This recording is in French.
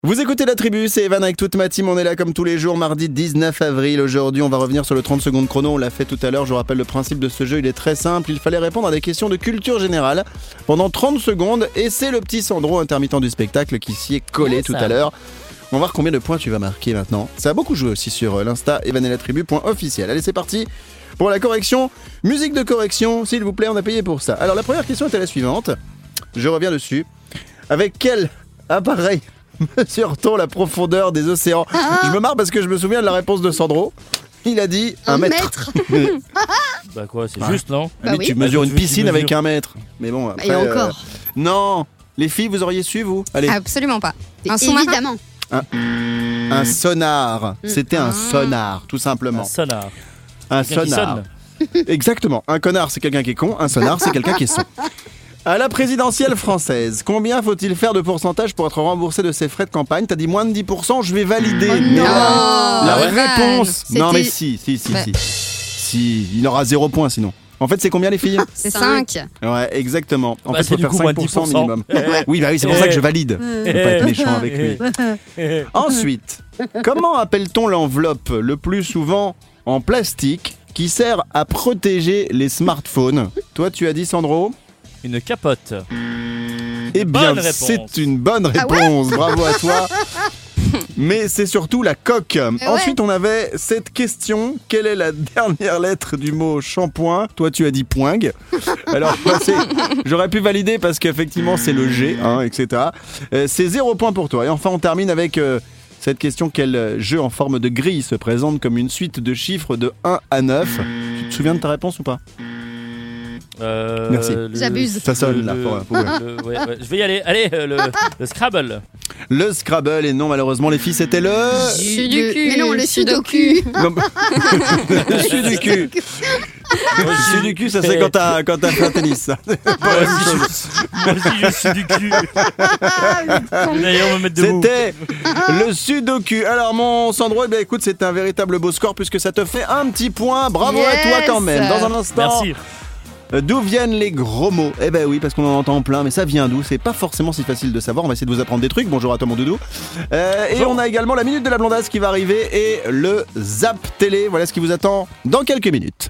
Vous écoutez La Tribu, c'est Evan avec toute ma team, on est là comme tous les jours, mardi 19 avril. Aujourd'hui, on va revenir sur le 30 secondes chrono, on l'a fait tout à l'heure. Je vous rappelle le principe de ce jeu, il est très simple. Il fallait répondre à des questions de culture générale pendant 30 secondes. Et c'est le petit Sandro, intermittent du spectacle, qui s'y est collé tout à l'heure. On va voir combien de points tu vas marquer maintenant. Ça a beaucoup joué aussi sur l'Insta evanelatribu.officiel. Allez, c'est parti pour la correction. Musique de correction, s'il vous plaît, on a payé pour ça. Alors la première question était la suivante. Je reviens dessus. Avec quel appareil mesure-t-on la profondeur des océans? Je me marre parce que je me souviens de la réponse de Sandro. Il a dit 1 mètre. Bah quoi, c'est juste, non? Bah oui. Tu mesures une piscine avec 1 mètre. Mais bon, après, et encore. Non. Les filles, vous auriez su, vous? Allez. Absolument pas. Un sous-marin. Évidemment. Un sonar. C'était un sonar, tout simplement. Un sonar. Un Quelqu'un qui sonar. Exactement. Un connard, c'est quelqu'un qui est con. Un sonar, c'est quelqu'un qui est son. À la présidentielle française, combien faut-il faire de pourcentage pour être remboursé de ses frais de campagne? T'as dit moins de 10%, je vais valider. Mais la réponse... Non mais si. Si, il aura 0 point sinon. En fait, c'est combien les filles? C'est 5. Ouais, exactement. En fait, c'est il faut faire 5% minimum. Oui, c'est pour ça que je valide. Faut pas être méchant avec lui. Ensuite, comment appelle-t-on l'enveloppe le plus souvent en plastique qui sert à protéger les smartphones? Toi, tu as dit, Sandro? Une capote. Eh bien, Bonne réponse. c'est une bonne réponse. Bravo à toi. Mais c'est surtout la coque. Ensuite, on avait cette question. Quelle est la dernière lettre du mot shampoing? Toi, tu as dit poing. Alors, j'aurais pu valider parce qu'effectivement, c'est le G, etc. C'est 0 point pour toi. Et enfin, on termine avec cette question. Quel jeu en forme de grille se présente comme une suite de chiffres de 1 à 9? Tu te souviens de ta réponse ou pas? Merci. J'abuse. Ça sonne là. Je vais y aller. Allez, le Scrabble. Le Scrabble, et non, malheureusement, les filles, c'était le... Sudoku. Mais non, le Sudoku. Le Sudoku. Le Sudoku, ça c'est quand t'as fait un tennis, ça. Moi aussi, je suis du cul. D'ailleurs, on va mettre debout. C'était le Sudoku. Alors, mon Sandro, écoute, c'est un véritable beau score puisque ça te fait un petit point. Bravo à toi quand même. Dans un instant. Merci. D'où viennent les gros mots? Eh ben oui, parce qu'on en entend plein, mais ça vient d'où? C'est pas forcément si facile de savoir. On va essayer de vous apprendre des trucs. Bonjour à toi, mon doudou. Et on a également la minute de la blondasse qui va arriver et le Zap Télé. Voilà ce qui vous attend dans quelques minutes.